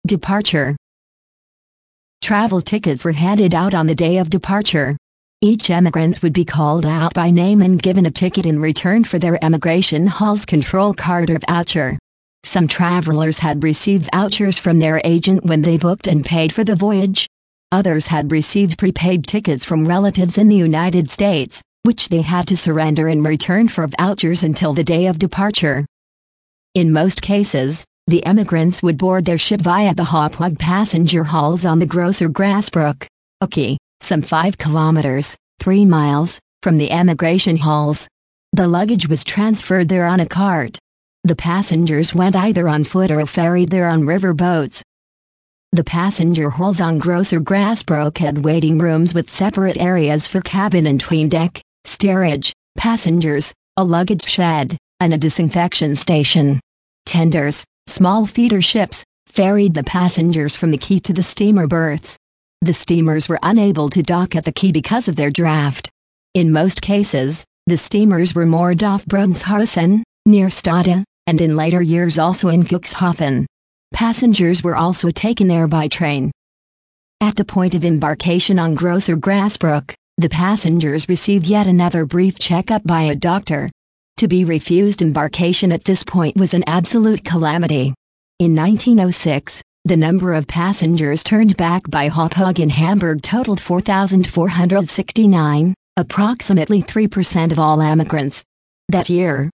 Departure. Travel tickets were handed out on the day of departure. Each emigrant would be called out by name and given a ticket in return for their Emigration Hall's control card or voucher. Some travelers had received vouchers from their agent when they booked and paid for the voyage. Others had received prepaid tickets from relatives in the United States, which they had to surrender in return for vouchers until the day of departure. In most cases, the emigrants would board their ship via the Hauppauge passenger halls on the Grosser Grassbrook, Oki, some 5 kilometers, 3 miles, from the emigration halls. The luggage was transferred there on a cart. The passengers went either on foot or ferried there on river boats. The passenger halls on Grosser Grassbrook had waiting rooms with separate areas for cabin and 'tween-deck, steerage, passengers, a luggage shed, and a disinfection station. Tenders, small feeder ships, ferried the passengers from the quay to the steamer berths. The steamers were unable to dock at the quay because of their draft. In most cases, the steamers were moored off Brunshausen, near Stade, and in later years also in Cuxhaven. Passengers were also taken there by train. At the point of embarkation on Grosser Grassbrook, the passengers received yet another brief checkup by a doctor. To be refused embarkation at this point was an absolute calamity. In 1906, the number of passengers turned back by Hauppauge in Hamburg totaled 4,469, approximately 3% of all emigrants. That year,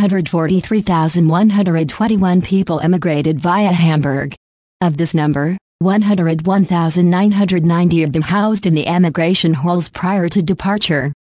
143,121 people emigrated via Hamburg. Of this number, 101,990 of them housed in the emigration halls prior to departure.